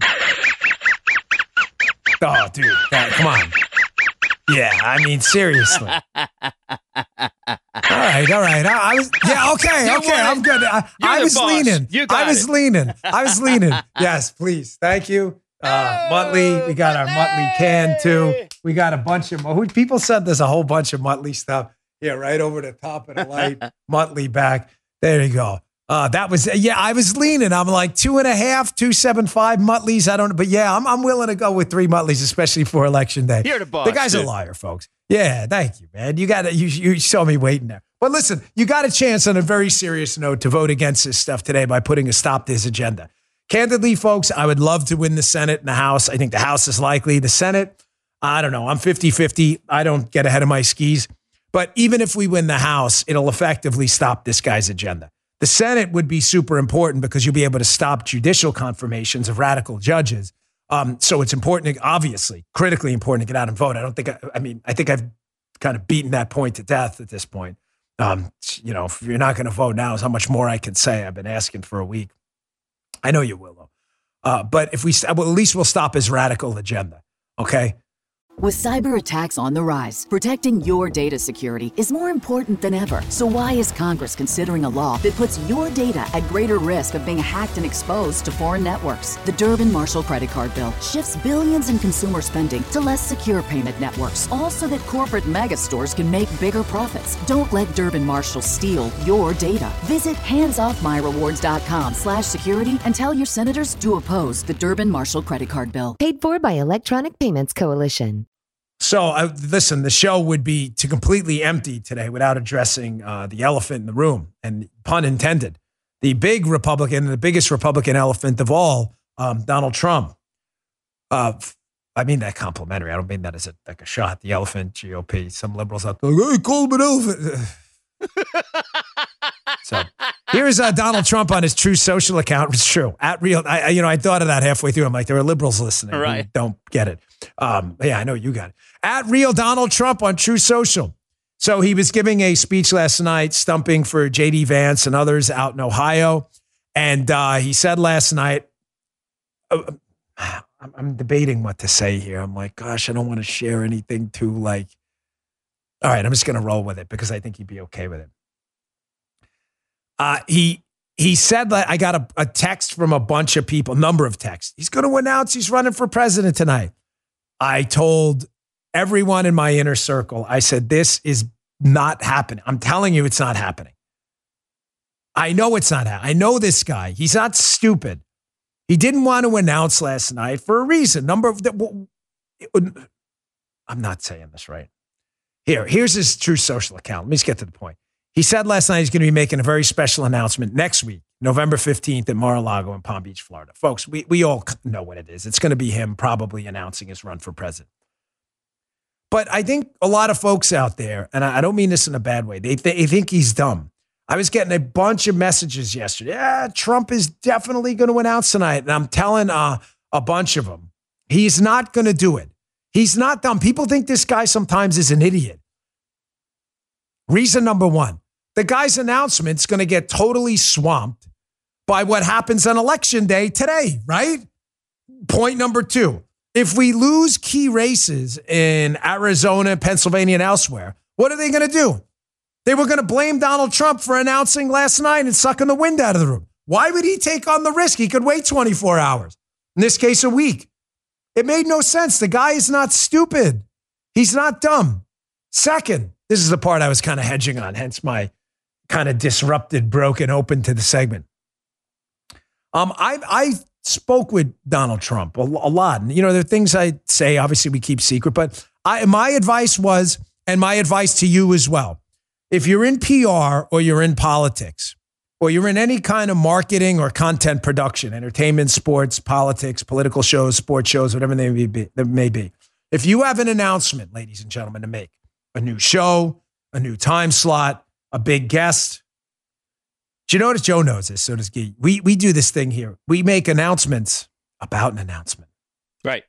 Oh, dude, that, come on. Yeah, I mean, seriously. All right, all right. I, I was, yeah, okay, okay, I'm good. I, I was boss. leaning. You got I was it. leaning. I was leaning. Yes, please. Thank you. Uh, Muttley. We got our Muttley can, too. We got a bunch of, who, people said there's a whole bunch of Muttley stuff. Yeah, right over the top of the light. Muttley back. There you go. Uh, that was, yeah, I was leaning. I'm like two and a half, two, seven, five Muttleys. I don't know. But yeah, I'm I'm willing to go with three Muttleys, especially for election day. You're the boss. The guy's dude. a liar, folks. Yeah, thank you, man. You got to, you, you saw me waiting there. But listen, you got a chance on a very serious note to vote against this stuff today by putting a stop to his agenda. Candidly, folks, I would love to win the Senate and the House. I think the House is likely. The Senate, I don't know. I'm fifty-fifty. I don't get ahead of my skis. But even if we win the House, it'll effectively stop this guy's agenda. The Senate would be super important because you'll be able to stop judicial confirmations of radical judges. Um, so it's important, to, obviously, critically important to get out and vote. I don't think, I, I mean, I think I've kind of beaten that point to death at this point. Um, you know, if you're not going to vote now, is how much more I can say. I've been asking for a week. I know you will, though. Uh, but if we, well, at least we'll stop his radical agenda. Okay. With cyber attacks on the rise, protecting your data security is more important than ever. So why is Congress considering a law that puts your data at greater risk of being hacked and exposed to foreign networks? The Durbin-Marshall credit card bill shifts billions in consumer spending to less secure payment networks, all so that corporate mega stores can make bigger profits. Don't let Durbin-Marshall steal your data. Visit handsoffmyrewards.com slash security and tell your senators to oppose the Durbin-Marshall credit card bill. Paid for by Electronic Payments Coalition. So, uh, listen, the show would be to completely empty today without addressing uh, the elephant in the room, and pun intended. The big Republican, the biggest Republican elephant of all, um, Donald Trump. Uh, I mean that complimentary. I don't mean that as a, like a shot. The elephant, G O P. Some liberals out there, hey, call him an elephant. So here's uh, Donald Trump on his True Social account. It's true. At real, I, I you know, I thought of that halfway through. I'm like, there are liberals listening right. who don't get it. Um, yeah, I know you got it. At real Donald Trump on True Social. So he was giving a speech last night, stumping for J D Vance and others out in Ohio. And uh, he said last night, uh, I'm, I'm debating what to say here. I'm like, gosh, I don't want to share anything too like, all right, I'm just going to roll with it because I think he'd be okay with it. Uh, he he said that I got a, a text from a bunch of people, number of texts. He's going to announce he's running for president tonight. I told everyone in my inner circle, I said, this is not happening. I'm telling you, it's not happening. I know it's not happening. I know this guy. He's not stupid. He didn't want to announce last night for a reason. Number of the, I'm not saying this right. Here, here's his True Social account. Let me just get to the point. He said last night he's going to be making a very special announcement next week, November fifteenth at Mar-a-Lago in Palm Beach, Florida. Folks, we, we all know what it is. It's going to be him probably announcing his run for president. But I think a lot of folks out there, and I don't mean this in a bad way, they, they think he's dumb. I was getting a bunch of messages yesterday. Yeah, Trump is definitely going to announce tonight. And I'm telling uh, a bunch of them, he's not going to do it. He's not dumb. People think this guy sometimes is an idiot. Reason number one, the guy's announcement's going to get totally swamped by what happens on election day today, right? Point number two, if we lose key races in Arizona, Pennsylvania, and elsewhere, what are they going to do? They were going to blame Donald Trump for announcing last night and sucking the wind out of the room. Why would he take on the risk? He could wait twenty-four hours. In this case, a week. It made no sense. The guy is not stupid. He's not dumb. Second, this is the part I was kind of hedging on, hence my kind of disrupted, broken open to the segment. Um, I I spoke with Donald Trump a, a lot. And, you know, there are things I say, obviously we keep secret, but I, my advice was, and my advice to you as well, if you're in P R or you're in politics or you're in any kind of marketing or content production, entertainment, sports, politics, political shows, sports shows, whatever they may be, they may be, if you have an announcement, ladies and gentlemen, to make, a new show, a new time slot, a big guest. Do you notice Joe knows this? So does Guy. We we do this thing here. We make announcements about an announcement. Right.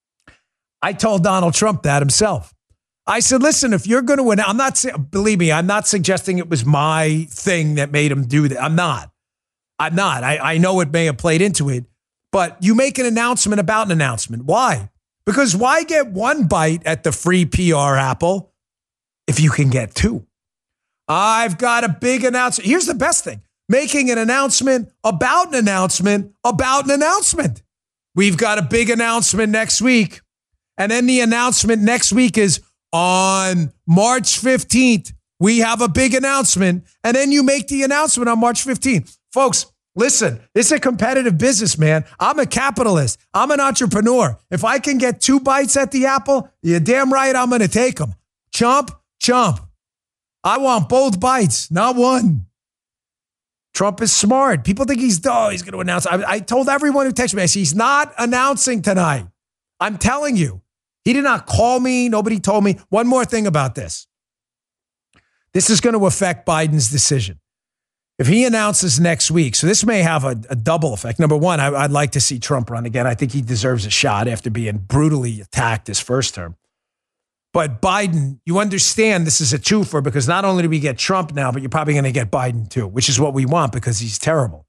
I told Donald Trump that himself. I said, listen, if you're going to announce, I'm not, believe me, I'm not suggesting it was my thing that made him do that. I'm not. I'm not. I, I know it may have played into it, but you make an announcement about an announcement. Why? Because why get one bite at the free P R apple if you can get two? I've got a big announcement. Here's the best thing. Making an announcement about an announcement about an announcement. We've got a big announcement next week. And then the announcement next week is on March fifteenth. We have a big announcement. And then you make the announcement on March fifteenth. Folks, listen, it's a competitive business, man. I'm a capitalist. I'm an entrepreneur. If I can get two bites at the apple, you're damn right I'm going to take them. Chomp, chomp. I want both bites, not one. Trump is smart. People think he's, oh, he's going to announce. I, I told everyone who texted me, I said, he's not announcing tonight. I'm telling you. He did not call me. Nobody told me. One more thing about this. This is going to affect Biden's decision. If he announces next week, so this may have a, a double effect. Number one, I, I'd like to see Trump run again. I think he deserves a shot after being brutally attacked his first term. But Biden, you understand this is a twofer because not only do we get Trump now, but you're probably going to get Biden too, which is what we want because he's terrible.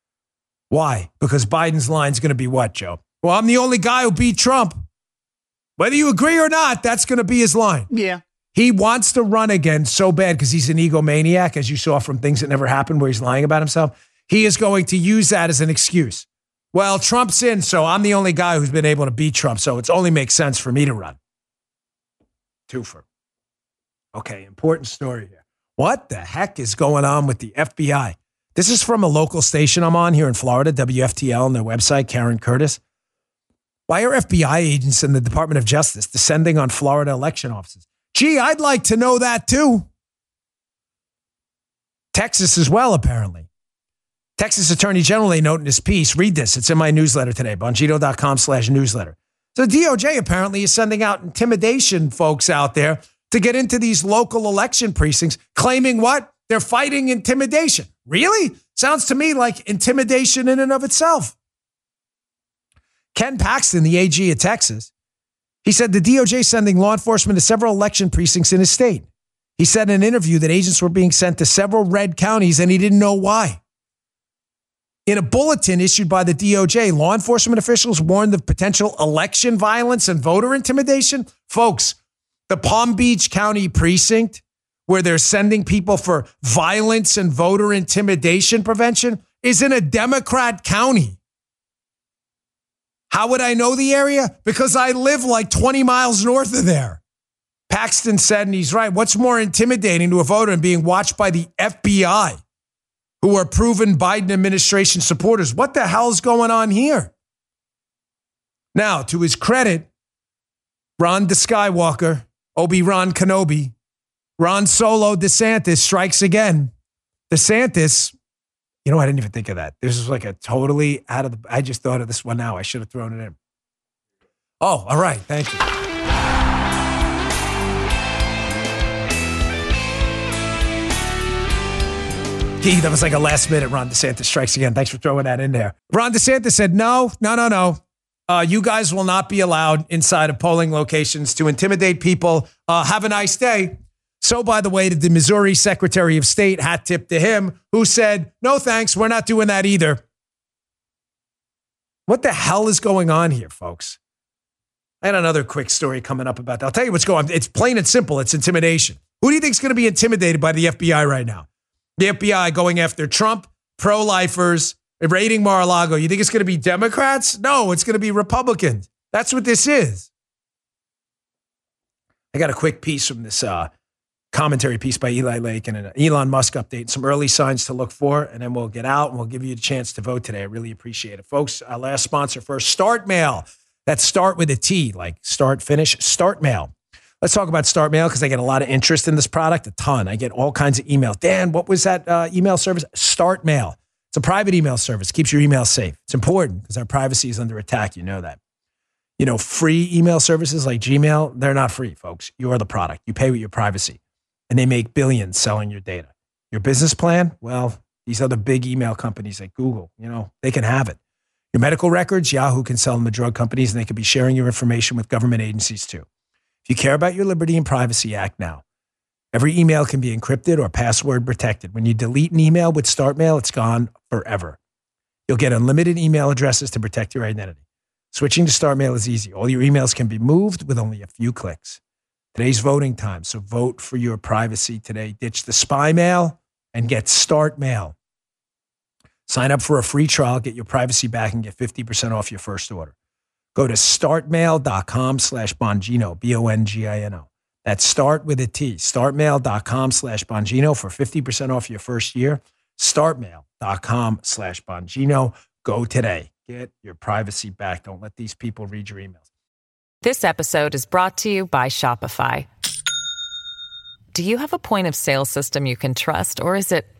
Why? Because Biden's line is going to be what, Joe? Well, I'm the only guy who beat Trump. Whether you agree or not, that's going to be his line. Yeah. He wants to run again so bad because he's an egomaniac, as you saw from Things That Never Happened, where he's lying about himself. He is going to use that as an excuse. Well, Trump's in, so I'm the only guy who's been able to beat Trump, so it only makes sense for me to run. Twofer. Okay, important story here. What the heck is going on with the F B I? This is from a local station I'm on here in Florida, W F T L, on their website, Karen Curtis. Why are F B I agents in the Department of Justice descending on Florida election offices? Gee, I'd like to know that too. Texas as well, apparently. Texas Attorney General, they note in his piece, read this, it's in my newsletter today, bongino.com slash newsletter. So the D O J apparently is sending out intimidation folks out there to get into these local election precincts, claiming what? They're fighting intimidation. Really? Sounds to me like intimidation in and of itself. Ken Paxton, the A G of Texas, he said the D O J is sending law enforcement to several election precincts in his state. He said in an interview that agents were being sent to several red counties and he didn't know why. In a bulletin issued by the D O J, law enforcement officials warned of potential election violence and voter intimidation. Folks, the Palm Beach County precinct, where they're sending people for violence and voter intimidation prevention, is in a Democrat county. How would I know the area? Because I live like twenty miles north of there. Paxton said, and he's right, what's more intimidating to a voter than being watched by the F B I, who are proven Biden administration supporters? What the hell's going on here? Now, to his credit, Ron DeSkywalker, Obi-Wan Kenobi, Ron Solo DeSantis strikes again. DeSantis, you know, I didn't even think of that. This is like a totally out of the, I just thought of this one now. I should have thrown it in. Oh, all right. Thank you. Gee, that was like a last minute Ron DeSantis strikes again. Thanks for throwing that in there. Ron DeSantis said, no, no, no, no. Uh, you guys will not be allowed inside of polling locations to intimidate people. Uh, have a nice day. So, by the way, the Missouri Secretary of State, hat tip to him, who said, no, thanks, we're not doing that either. What the hell is going on here, folks? I had another quick story coming up about that. I'll tell you what's going on. It's plain and simple. It's intimidation. Who do you think is going to be intimidated by the F B I right now? The F B I going after Trump, pro-lifers, raiding Mar-a-Lago. You think it's going to be Democrats? No, it's going to be Republicans. That's what this is. I got a quick piece from this uh, commentary piece by Eli Lake and an Elon Musk update, some early signs to look for, and then we'll get out and we'll give you a chance to vote today. I really appreciate it. Folks, our last sponsor first, Start Mail. That's start with a T, like start, finish, Start Mail. Let's talk about Start Mail because I get a lot of interest in this product, a ton. I get all kinds of emails. Dan, what was that uh, email service? Start Mail. It's a private email service. Keeps your email safe. It's important because our privacy is under attack. You know that. You know, free email services like Gmail, they're not free, folks. You are the product. You pay with your privacy. And they make billions selling your data. Your business plan? Well, these other big email companies like Google, you know, they can have it. Your medical records? Yahoo can sell them to drug companies and they could be sharing your information with government agencies too. If you care about your Liberty and Privacy Act now, every email can be encrypted or password protected. When you delete an email with Start Mail, it's gone forever. You'll get unlimited email addresses to protect your identity. Switching to Start Mail is easy. All your emails can be moved with only a few clicks. Today's voting time, so vote for your privacy today. Ditch the spy mail and get Start Mail. Sign up for a free trial, get your privacy back, and get fifty percent off your first order. Go to startmail.com slash Bongino, B O N G I N O. That's start with a T, startmail.com slash Bongino for fifty percent off your first year. Startmail.com slash Bongino. Go today. Get your privacy back. Don't let these people read your emails. This episode is brought to you by Shopify. Do you have a point of sale system you can trust, or is it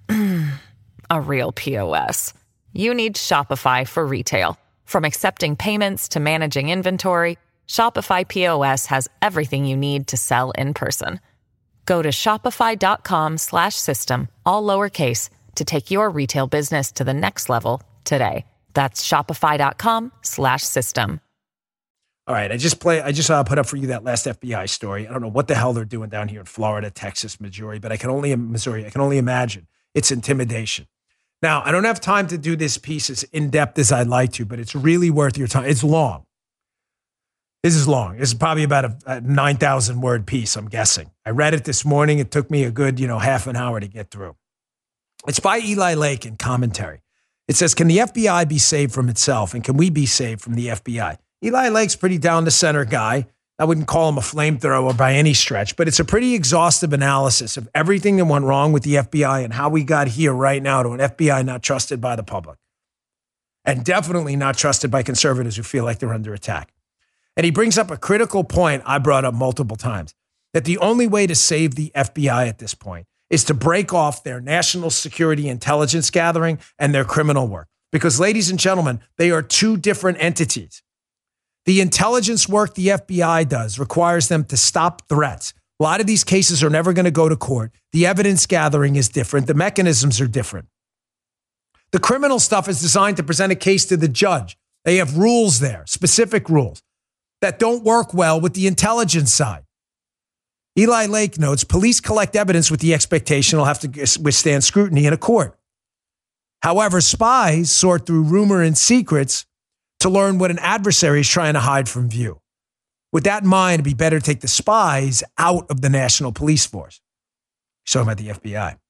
a real P O S? You need Shopify for retail. From accepting payments to managing inventory, Shopify P O S has everything you need to sell in person. Go to shopify.com slash system, all lowercase, to take your retail business to the next level today. That's shopify.com slash system. All right, I just play. I just uh, put up for you that last F B I story. I don't know what the hell they're doing down here in Florida, Texas, Missouri, but I can only Missouri. I can only imagine it's intimidation. Now, I don't have time to do this piece as in depth as I'd like to, but it's really worth your time. It's long. This is long. This is probably about a, a nine thousand word piece, I'm guessing. I read it this morning. It took me a good, you know, half an hour to get through. It's by Eli Lake in commentary. It says, can the F B I be saved from itself? And can we be saved from the F B I? Eli Lake's pretty down-the-center guy. I wouldn't call him a flamethrower by any stretch, but it's a pretty exhaustive analysis of everything that went wrong with the F B I and how we got here right now to an F B I not trusted by the public. And definitely not trusted by conservatives who feel like they're under attack. And he brings up a critical point I brought up multiple times, that the only way to save the F B I at this point is to break off their national security intelligence gathering and their criminal work. Because, ladies and gentlemen, they are two different entities. The intelligence work the F B I does requires them to stop threats. A lot of these cases are never going to go to court. The evidence gathering is different. The mechanisms are different. The criminal stuff is designed to present a case to the judge. They have rules there, specific rules, that don't work well with the intelligence side. Eli Lake notes, police collect evidence with the expectation it'll have to withstand scrutiny in a court. However, spies sort through rumor and secrets to learn what an adversary is trying to hide from view. With that in mind, it'd be better to take the spies out of the national police force. He's talking about the F B I.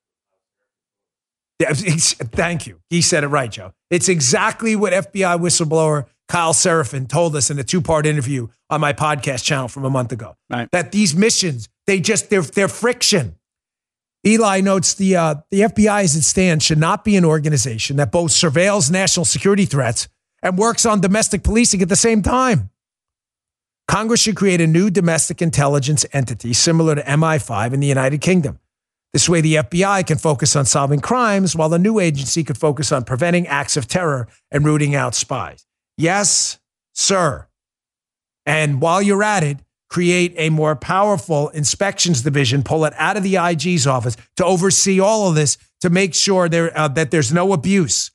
Yeah, thank you. He said it right, Joe. It's exactly what F B I whistleblower Kyle Seraphin told us in a two-part interview on my podcast channel from a month ago. Right. That these missions, they just, they're, they're friction. Eli notes the, uh, the F B I as it stands should not be an organization that both surveils national security threats and works on domestic policing at the same time. Congress should create a new domestic intelligence entity similar to M I five in the United Kingdom. This way, the F B I can focus on solving crimes while the new agency could focus on preventing acts of terror and rooting out spies. Yes, sir. And while you're at it, create a more powerful inspections division, pull it out of the I G's office to oversee all of this, to make sure there, uh, that there's no abuse.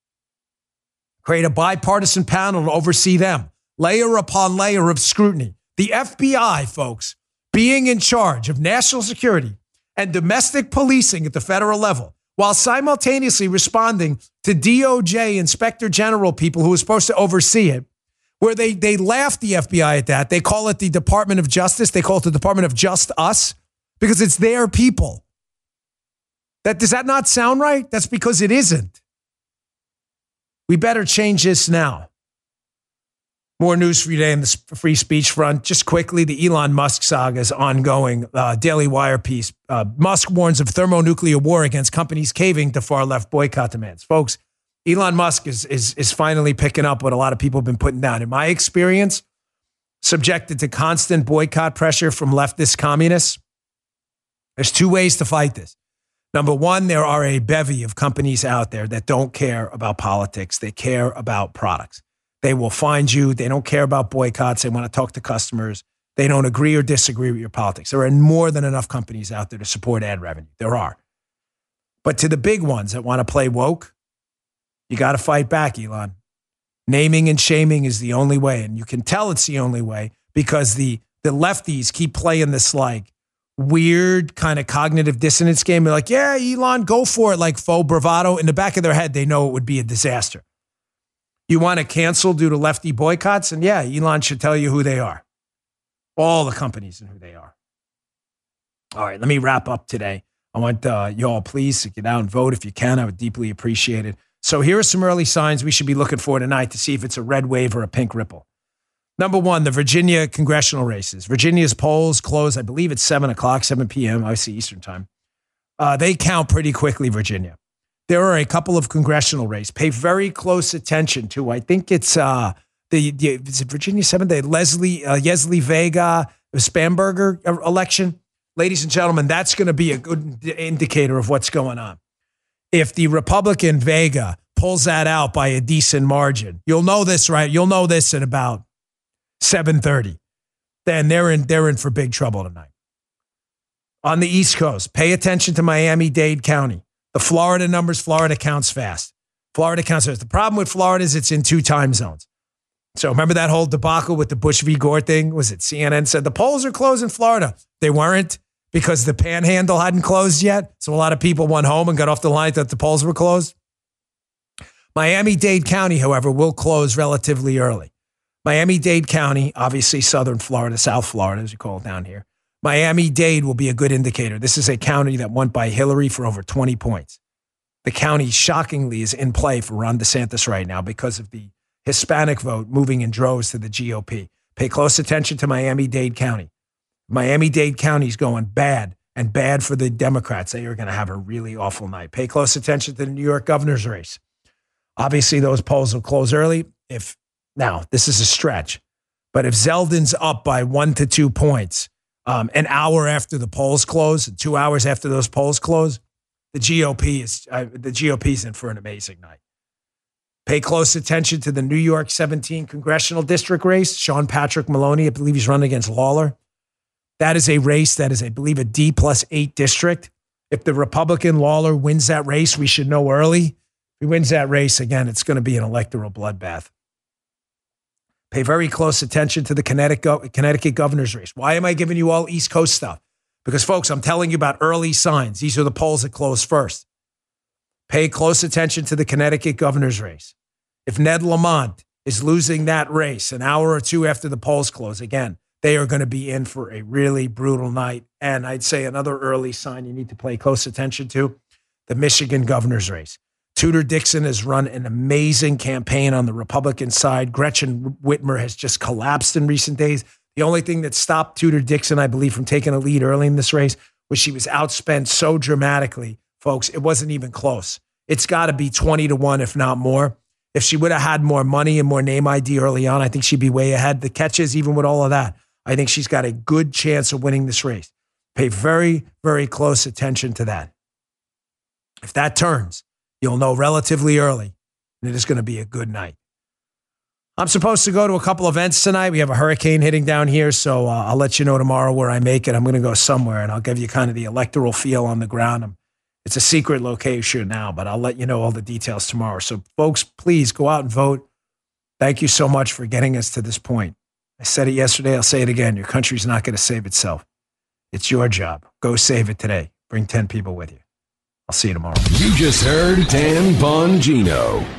Create a bipartisan panel to oversee them. Layer upon layer of scrutiny. The F B I, folks, being in charge of national security and domestic policing at the federal level, while simultaneously responding to D O J Inspector General people who are supposed to oversee it, where they, they laugh the F B I at that. They call it the Department of Justice. They call it the Department of Just Us because it's their people. That, does that not sound right? That's because it isn't. We better change this now. More news for you today in the free speech front. Just quickly, the Elon Musk saga is ongoing. Uh, Daily Wire piece. Uh, Musk warns of thermonuclear war against companies caving to far-left boycott demands. Folks, Elon Musk is, is, is finally picking up what a lot of people have been putting down. In my experience, subjected to constant boycott pressure from leftist communists, there's two ways to fight this. Number one, there are a bevy of companies out there that don't care about politics. They care about products. They will find you. They don't care about boycotts. They want to talk to customers. They don't agree or disagree with your politics. There are more than enough companies out there to support ad revenue. There are. But to the big ones that want to play woke, you got to fight back, Elon. Naming and shaming is the only way. And you can tell it's the only way because the, the lefties keep playing this like weird kind of cognitive dissonance game. They're like, yeah, Elon, go for it. Like faux bravado. In the back of their head, they know it would be a disaster. You want to cancel due to lefty boycotts? And yeah, Elon should tell you who they are. All the companies and who they are. All right, let me wrap up today. I want uh, you all, please, to get out and vote if you can. I would deeply appreciate it. So here are some early signs we should be looking for tonight to see if it's a red wave or a pink ripple. Number one, the Virginia congressional races. Virginia's polls close, I believe, at seven o'clock, seven p.m., obviously Eastern time. Uh, they count pretty quickly, Virginia. There are a couple of congressional races. Pay very close attention to. I think it's uh, the, the is it Virginia seventh, the Leslie uh, Leslie Vega Spamberger election. Ladies and gentlemen, that's going to be a good indicator of what's going on. If the Republican Vega pulls that out by a decent margin, you'll know this, right? You'll know this at about seven thirty. Then they're in they're in for big trouble tonight. On the East Coast, pay attention to Miami-Dade County. The Florida numbers, Florida counts fast. Florida counts fast. The problem with Florida is it's in two time zones. So remember that whole debacle with the Bush v. Gore thing? Was it C N N said the polls are closed in Florida? They weren't because the panhandle hadn't closed yet. So a lot of people went home and got off the line that the polls were closed. Miami-Dade County, however, will close relatively early. Miami-Dade County, obviously Southern Florida, South Florida, as you call it down here. Miami-Dade will be a good indicator. This is a county that went by Hillary for over twenty points. The county, shockingly, is in play for Ron DeSantis right now because of the Hispanic vote moving in droves to the G O P. Pay close attention to Miami-Dade County. Miami-Dade County is going bad, and bad for the Democrats. They are going to have a really awful night. Pay close attention to the New York governor's race. Obviously, those polls will close early. If Now, this is a stretch, but if Zeldin's up by one to two points um, an hour after the polls close, and two hours after those polls close, the G O P is uh, the G O P is in for an amazing night. Pay close attention to the New York seventeen congressional district race. Sean Patrick Maloney, I believe he's running against Lawler. That is a race that is, I believe, a D plus eight district. If the Republican Lawler wins that race, we should know early. If he wins that race, again, it's going to be an electoral bloodbath. Pay very close attention to the Connecticut, Connecticut governor's race. Why am I giving you all East Coast stuff? Because, folks, I'm telling you about early signs. These are the polls that close first. Pay close attention to the Connecticut governor's race. If Ned Lamont is losing that race an hour or two after the polls close, again, they are going to be in for a really brutal night. And I'd say another early sign you need to pay close attention to, the Michigan governor's race. Tudor Dixon has run an amazing campaign on the Republican side. Gretchen Whitmer has just collapsed in recent days. The only thing that stopped Tudor Dixon, I believe, from taking a lead early in this race was she was outspent so dramatically, folks, it wasn't even close. It's got to be twenty to one, if not more. If she would have had more money and more name I D early on, I think she'd be way ahead. The catch is, even with all of that, I think she's got a good chance of winning this race. Pay very, very close attention to that. If that turns, you'll know relatively early, and it is going to be a good night. I'm supposed to go to a couple events tonight. We have a hurricane hitting down here, so uh, I'll let you know tomorrow where I make it. I'm going to go somewhere, and I'll give you kind of the electoral feel on the ground. I'm, it's a secret location now, but I'll let you know all the details tomorrow. So, folks, please go out and vote. Thank you so much for getting us to this point. I said it yesterday. I'll say it again. Your country's not going to save itself. It's your job. Go save it today. Bring ten people with you. I'll see you tomorrow. You just heard Dan Bongino.